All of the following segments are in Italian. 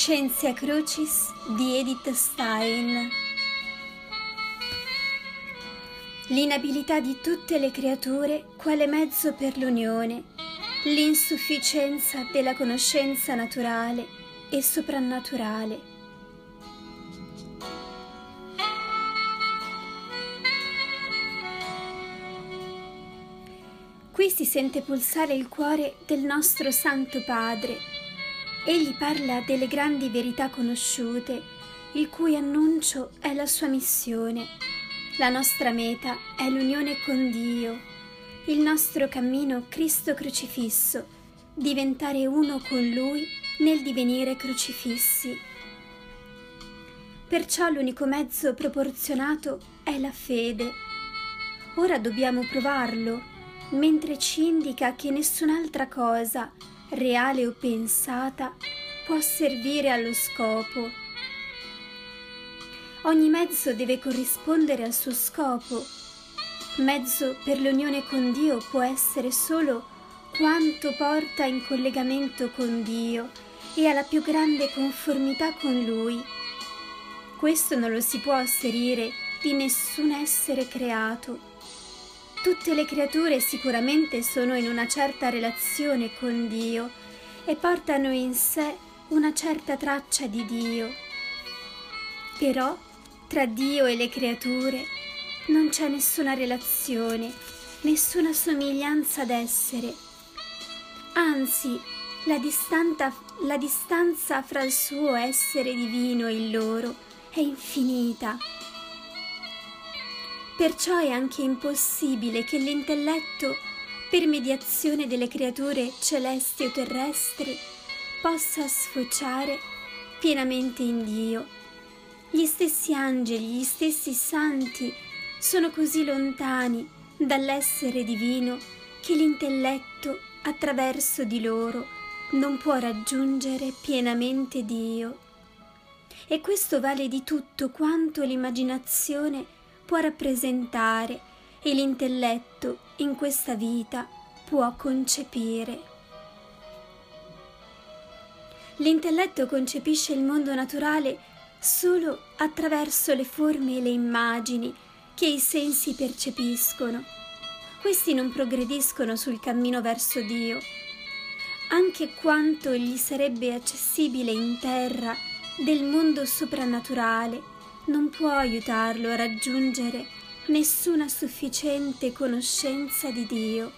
Scientia Crucis di Edith Stein. L'inabilità di tutte le creature quale mezzo per l'unione, l'insufficienza della conoscenza naturale e soprannaturale. Qui si sente pulsare il cuore del nostro Santo Padre. Egli parla delle grandi verità conosciute, il cui annuncio è la sua missione. La nostra meta è l'unione con Dio, il nostro cammino Cristo crocifisso, diventare uno con Lui nel divenire crocifissi. Perciò l'unico mezzo proporzionato è la fede. Ora dobbiamo provarlo, mentre ci indica che nessun'altra cosa, reale o pensata, può servire allo scopo. Ogni mezzo deve corrispondere al suo scopo. Mezzo per l'unione con Dio può essere solo quanto porta in collegamento con Dio e alla più grande conformità con Lui. Questo non lo si può asserire di nessun essere creato. Tutte le creature sicuramente sono in una certa relazione con Dio e portano in sé una certa traccia di Dio. Però tra Dio e le creature non c'è nessuna relazione, nessuna somiglianza d'essere. Anzi, la distanza fra il suo essere divino e il loro è infinita. Perciò è anche impossibile che l'intelletto, per mediazione delle creature celesti o terrestri, possa sfociare pienamente in Dio. Gli stessi angeli, gli stessi santi sono così lontani dall'essere divino che l'intelletto, attraverso di loro, non può raggiungere pienamente Dio. E questo vale di tutto quanto l'immaginazione può rappresentare e l'intelletto in questa vita può concepire. L'intelletto concepisce il mondo naturale solo attraverso le forme e le immagini che i sensi percepiscono. Questi non progrediscono sul cammino verso Dio. Anche quanto gli sarebbe accessibile in terra del mondo soprannaturale non può aiutarlo a raggiungere nessuna sufficiente conoscenza di Dio.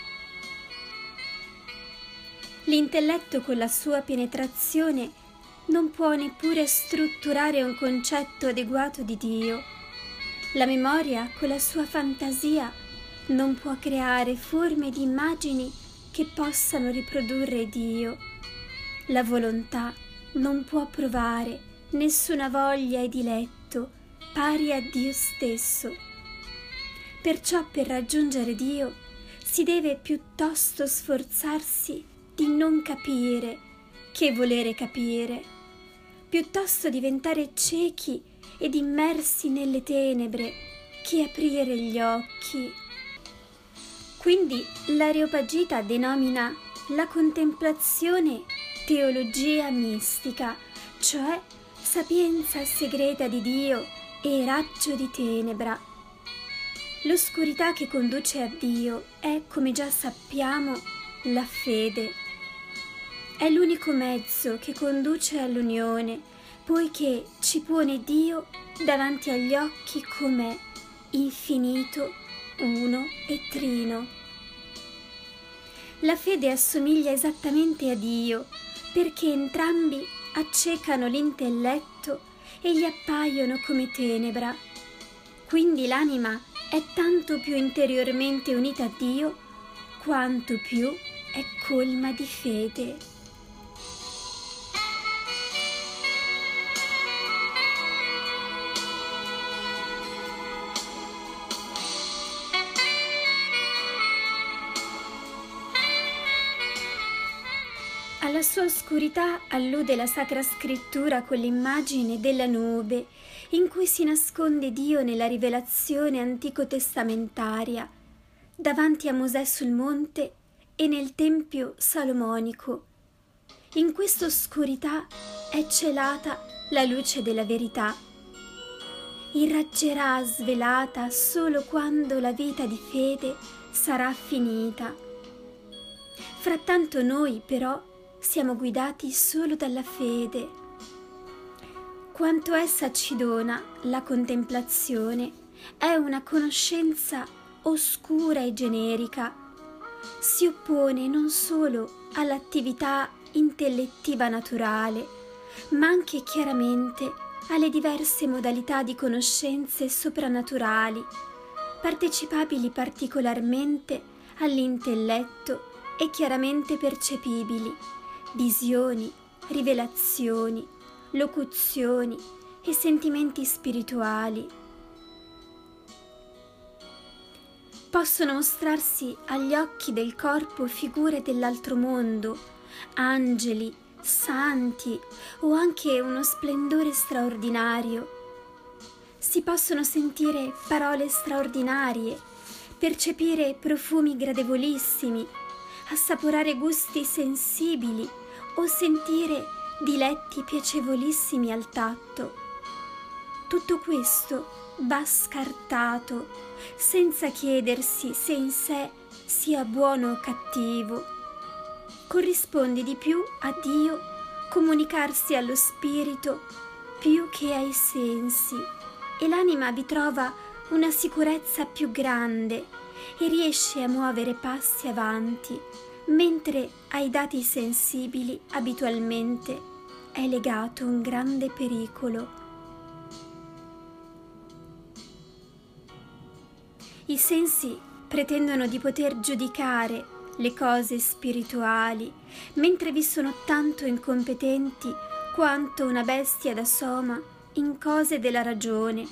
L'intelletto con la sua penetrazione non può neppure strutturare un concetto adeguato di Dio. La memoria con la sua fantasia non può creare forme di immagini che possano riprodurre Dio. La volontà non può provare nessuna voglia e diletto pari a Dio stesso. Perciò per raggiungere Dio si deve piuttosto sforzarsi di non capire che volere capire, piuttosto diventare ciechi ed immersi nelle tenebre che aprire gli occhi. Quindi l'Areopagita denomina la contemplazione teologia mistica, cioè sapienza segreta di Dio e raggio di tenebra. L'oscurità che conduce a Dio è, come già sappiamo, la fede. È l'unico mezzo che conduce all'unione, poiché ci pone Dio davanti agli occhi com'è, infinito, uno e trino. La fede assomiglia esattamente a Dio, perché entrambi accecano l'intelletto e gli appaiono come tenebra. Quindi l'anima è tanto più interiormente unita a Dio, quanto più è colma di fede. Alla sua oscurità allude la Sacra Scrittura con l'immagine della nube in cui si nasconde Dio nella rivelazione antico-testamentaria, davanti a Mosè sul monte e nel Tempio Salomonico. In questa oscurità è celata la luce della verità. Irraggerà svelata solo quando la vita di fede sarà finita. Frattanto noi però siamo guidati solo dalla fede. Quanto essa ci dona, la contemplazione, è una conoscenza oscura e generica. Si oppone non solo all'attività intellettiva naturale, ma anche chiaramente alle diverse modalità di conoscenze soprannaturali, partecipabili particolarmente all'intelletto e chiaramente percepibili, visioni, rivelazioni, locuzioni e sentimenti spirituali. Possono mostrarsi agli occhi del corpo figure dell'altro mondo, angeli, santi o anche uno splendore straordinario. Si possono sentire parole straordinarie, percepire profumi gradevolissimi, assaporare gusti sensibili o sentire diletti piacevolissimi al tatto. Tutto questo va scartato senza chiedersi se in sé sia buono o cattivo. Corrisponde di più a Dio comunicarsi allo spirito più che ai sensi, e l'anima vi trova una sicurezza più grande e riesce a muovere passi avanti, mentre ai dati sensibili abitualmente è legato un grande pericolo. I sensi pretendono di poter giudicare le cose spirituali, mentre vi sono tanto incompetenti quanto una bestia da soma in cose della ragione.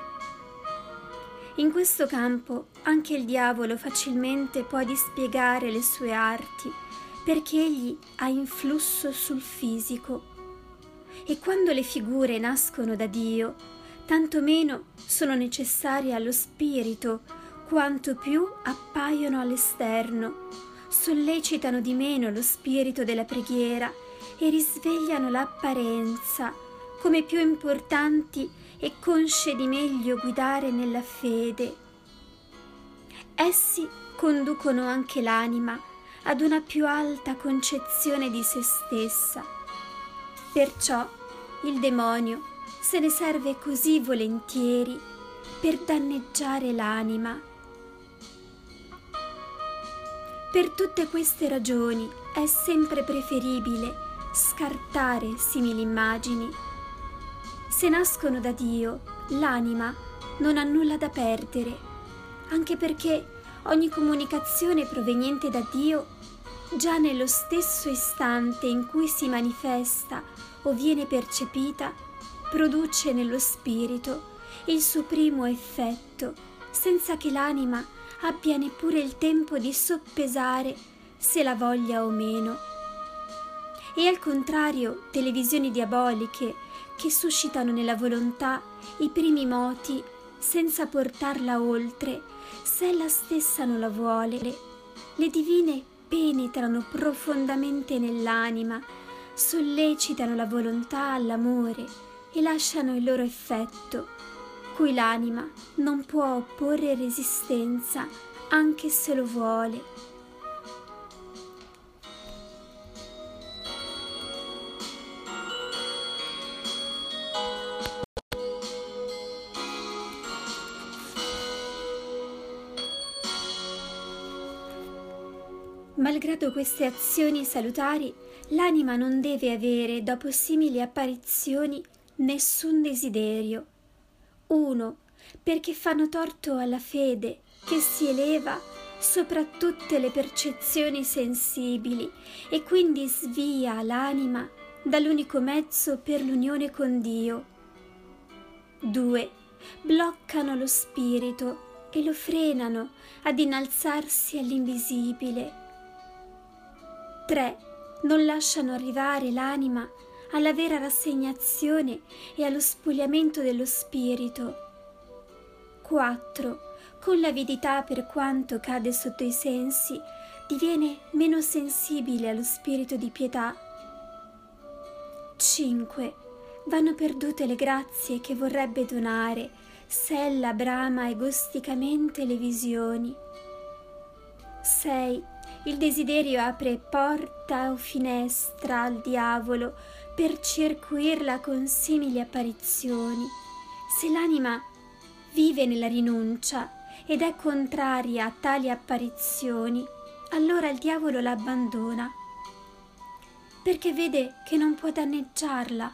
In questo campo anche il diavolo facilmente può dispiegare le sue arti, perché egli ha influsso sul fisico. E quando le figure nascono da Dio, tanto meno sono necessarie allo spirito, quanto più appaiono all'esterno, sollecitano di meno lo spirito della preghiera e risvegliano l'apparenza come più importanti e consce di meglio guidare nella fede. Essi conducono anche l'anima ad una più alta concezione di se stessa. Perciò il demonio se ne serve così volentieri per danneggiare l'anima. Per tutte queste ragioni è sempre preferibile scartare simili immagini. Se nascono da Dio, l'anima non ha nulla da perdere, anche perché ogni comunicazione proveniente da Dio, già nello stesso istante in cui si manifesta o viene percepita, produce nello spirito il suo primo effetto, senza che l'anima abbia neppure il tempo di soppesare se la voglia o meno. E al contrario delle visioni diaboliche che suscitano nella volontà i primi moti senza portarla oltre, se ella stessa non la vuole, le divine penetrano profondamente nell'anima, sollecitano la volontà all'amore e lasciano il loro effetto, cui l'anima non può opporre resistenza anche se lo vuole. Malgrado queste azioni salutari, l'anima non deve avere, dopo simili apparizioni, nessun desiderio. 1. Perché fanno torto alla fede, che si eleva sopra tutte le percezioni sensibili e quindi svia l'anima dall'unico mezzo per l'unione con Dio. 2. Bloccano lo spirito e lo frenano ad innalzarsi all'invisibile. 3. Non lasciano arrivare l'anima alla vera rassegnazione e allo spogliamento dello spirito. 4. Con l'avidità, per quanto cade sotto i sensi, diviene meno sensibile allo spirito di pietà. 5. Vanno perdute le grazie che vorrebbe donare se ella brama egosticamente le visioni. 6. Il desiderio apre porta o finestra al diavolo per circuirla con simili apparizioni. Se l'anima vive nella rinuncia ed è contraria a tali apparizioni, allora il diavolo la abbandona, perché vede che non può danneggiarla.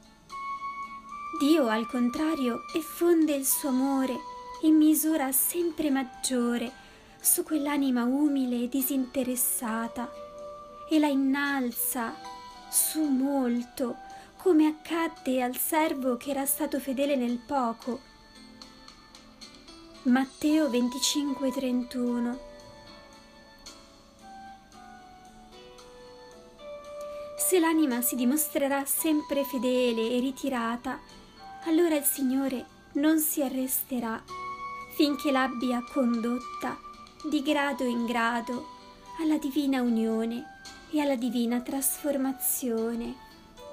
Dio, al contrario, effonde il suo amore in misura sempre maggiore su quell'anima umile e disinteressata e la innalza su molto, come accadde al servo che era stato fedele nel poco. Matteo 25:31. Se l'anima si dimostrerà sempre fedele e ritirata, allora il Signore non si arresterà finché l'abbia condotta di grado in grado alla divina unione e alla divina trasformazione.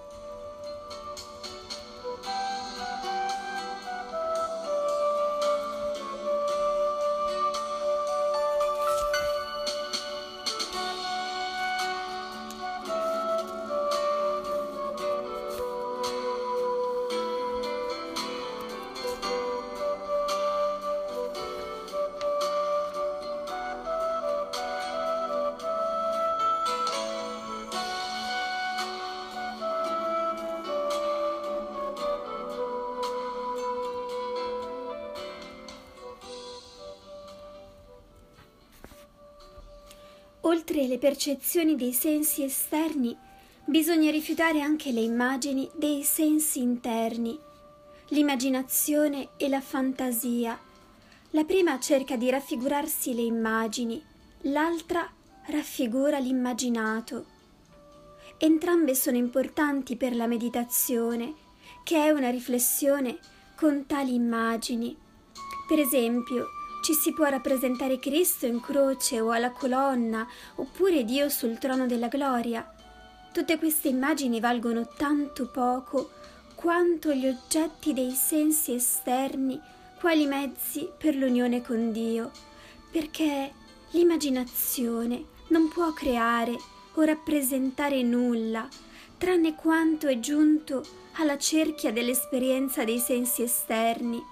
Oltre le percezioni dei sensi esterni, bisogna rifiutare anche le immagini dei sensi interni, l'immaginazione e la fantasia. La prima cerca di raffigurarsi le immagini, l'altra raffigura l'immaginato. Entrambe sono importanti per la meditazione, che è una riflessione con tali immagini. Per esempio, ci si può rappresentare Cristo in croce o alla colonna, oppure Dio sul trono della gloria. Tutte queste immagini valgono tanto poco quanto gli oggetti dei sensi esterni, quali mezzi per l'unione con Dio, perché l'immaginazione non può creare o rappresentare nulla, tranne quanto è giunto alla cerchia dell'esperienza dei sensi esterni.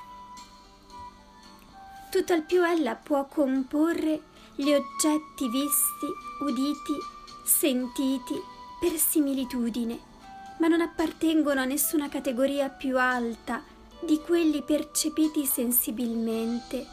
Tutt'al più ella può comporre gli oggetti visti, uditi, sentiti per similitudine, ma non appartengono a nessuna categoria più alta di quelli percepiti sensibilmente,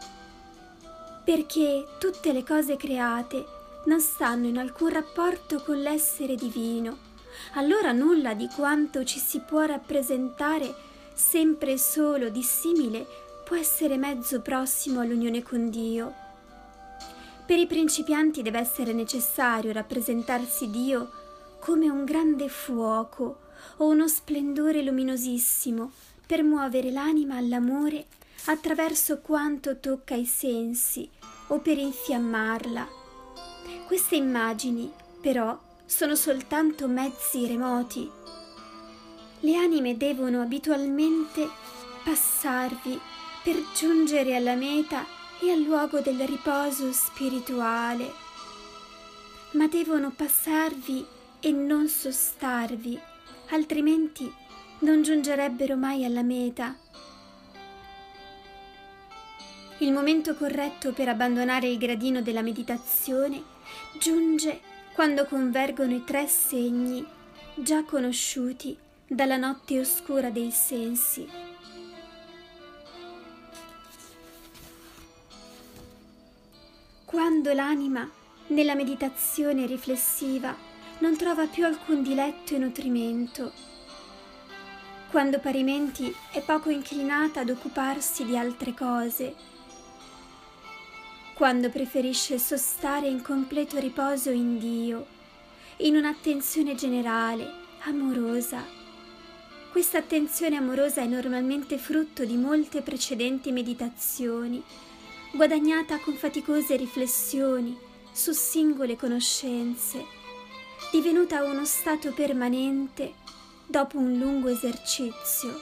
perché tutte le cose create non stanno in alcun rapporto con l'essere divino. Allora nulla di quanto ci si può rappresentare sempre solo dissimile può essere mezzo prossimo all'unione con Dio. Per i principianti deve essere necessario rappresentarsi Dio come un grande fuoco o uno splendore luminosissimo per muovere l'anima all'amore attraverso quanto tocca i sensi o per infiammarla. Queste immagini, però, sono soltanto mezzi remoti. Le anime devono abitualmente passarvi per giungere alla meta e al luogo del riposo spirituale, ma devono passarvi e non sostarvi, altrimenti non giungerebbero mai alla meta. Il momento corretto per abbandonare il gradino della meditazione giunge quando convergono i 3 segni già conosciuti dalla notte oscura dei sensi. Quando l'anima, nella meditazione riflessiva, non trova più alcun diletto e nutrimento, quando parimenti è poco inclinata ad occuparsi di altre cose, quando preferisce sostare in completo riposo in Dio, in un'attenzione generale, amorosa. Questa attenzione amorosa è normalmente frutto di molte precedenti meditazioni, guadagnata con faticose riflessioni su singole conoscenze. divenuta uno stato permanente dopo un lungo esercizio.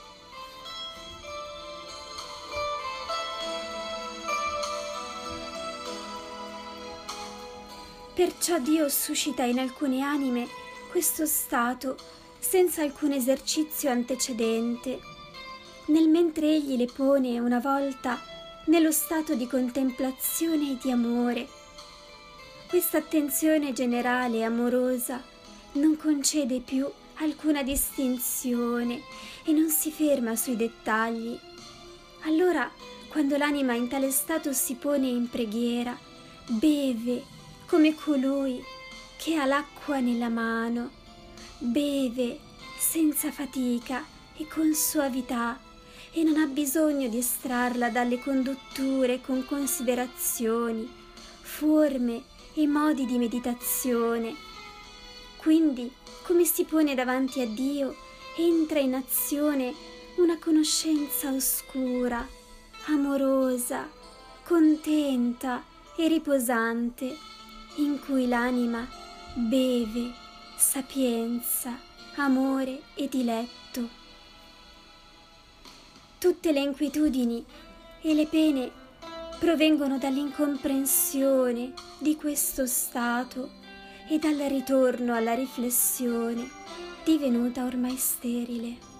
Perciò Dio suscita in alcune anime questo stato senza alcun esercizio antecedente, nel mentre Egli le pone una volta nello stato di contemplazione e di amore. Questa attenzione generale e amorosa non concede più alcuna distinzione e non si ferma sui dettagli. Allora, quando l'anima in tale stato si pone in preghiera, beve come colui che ha l'acqua nella mano, beve senza fatica e con soavità e non ha bisogno di estrarla dalle condutture con considerazioni, forme e modi di meditazione. Quindi, come si pone davanti a Dio, entra in azione una conoscenza oscura, amorosa, contenta e riposante, in cui l'anima beve sapienza, amore e diletto. Tutte le inquietudini e le pene provengono dall'incomprensione di questo stato e dal ritorno alla riflessione, divenuta ormai sterile.